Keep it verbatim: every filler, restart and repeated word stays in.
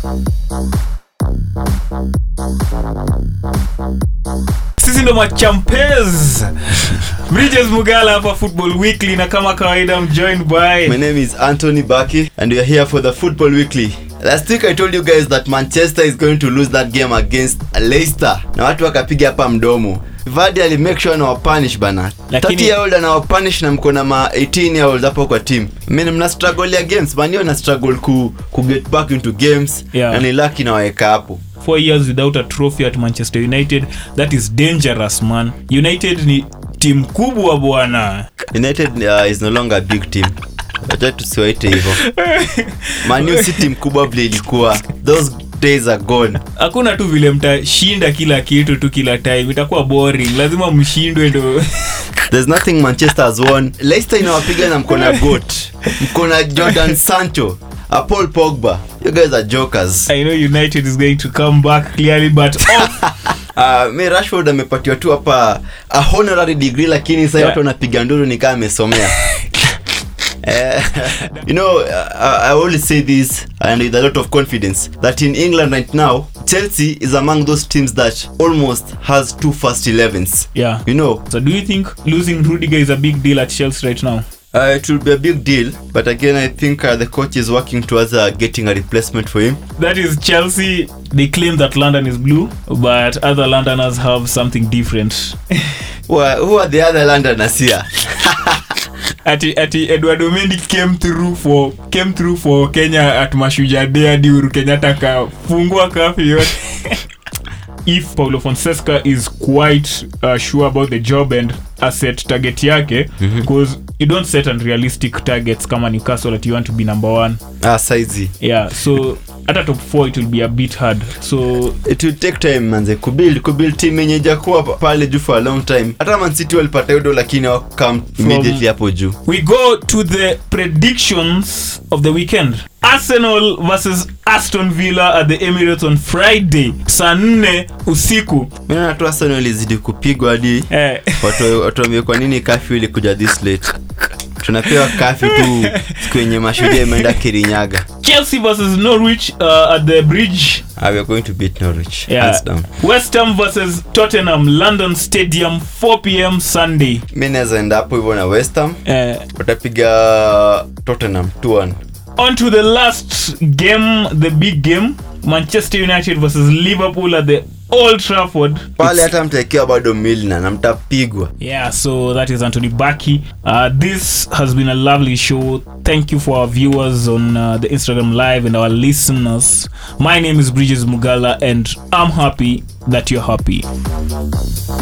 Sisi ndo machampez. Bridges Mugala hapa Football Weekly, na kama kawaida I'm joined by... My name is Anthony Baki and we are here for the Football Weekly. Last week I told you guys that Manchester is going to lose that game against Leicester. Na watu wakapiga hapa mdomo. Vardy ali make sure na wapunish bana. Lakini... thirty year old na wapunish na mko na ma eighteen year old hapo kwa team. Mimi mna struggle ya games, bana na struggle ku, ku get back into games. Yeah. Na ni lucky na waeka hapo. Four years without a trophy at Manchester United, that is dangerous, man. United ni team kubwa bwana. United uh, is no longer a big team. Wacha tusiwaite hivyo. Man U si team kubwa vile ilikuwa. Those days are gone. Hakuna tu vile mtashinda kila kitu tu kila time. Itakuwa boring. Lazima mshindwe ndo. There's nothing Manchester has won. Leicester inawapiga na mko na goat. Mko na Jordan Sancho, a Paul Pogba. You guys are jokers. I know United is going to come back clearly, but off. Uh, me Rashford amepatiwa tu hapa a honorary degree, lakini sasa watu wanapiga nduru ni kama amesomea. Uh, you know, uh, I always say this and with a lot of confidence that in England right now, Chelsea is among those teams that almost has two first elevens. Yeah. You know. So do you think losing Rudiger is a big deal at Chelsea right now? Uh, it will be a big deal, but again, I think uh, the coach is working towards uh, getting a replacement for him. That is Chelsea. They claim that London is blue, but other Londoners have something different. Well, who are the other Londoners here? Ati ati Eduardo Mendy came through for came through for Kenya at Mashujaa Day hadi Uhuru Kenyatta kafungua kafi yote. If Paulo Fonseca is quite uh, sure about the job and asset target yake, because mm-hmm. you don't set unrealistic targets kama Newcastle that you want to be number one. Ah, size. Yeah, so at a top four it will be a bit hard. So it will take time manze kubuild kubuild team yenye jakuwa pale juu for a long time. Hata Man City walipata yodo lakini wakam immediately hapo juu. We go to the predictions of the weekend. Arsenal versus Aston Villa at the Emirates on Friday saa nne usiku. Mimi na tu Arsenal izidi kupigwa hadi eh. watu watu kwa nini curfew ilikuja this late. Tunapewa curfew tu kwenye Mashujaa imeenda Kirinyaga. Chelsea versus Norwich uh, at the Bridge. Uh, we are going to beat Norwich. Yeah. Hands down. West Ham versus Tottenham, London Stadium, four p.m. Sunday. Mimi naweza enda hapo hivyo na West Ham. Eh. Watapiga Tottenham two one. On to the last game, the big game, Manchester United versus Liverpool at the Old Trafford. Pale hata mtaekea bado Milner na mtapigwa. Yeah, so that is Anthony Baki. Uh, this has been a lovely show. Thank you for our viewers on uh, the Instagram Live and our listeners. My name is Bridges Mugala and I'm happy that you're happy.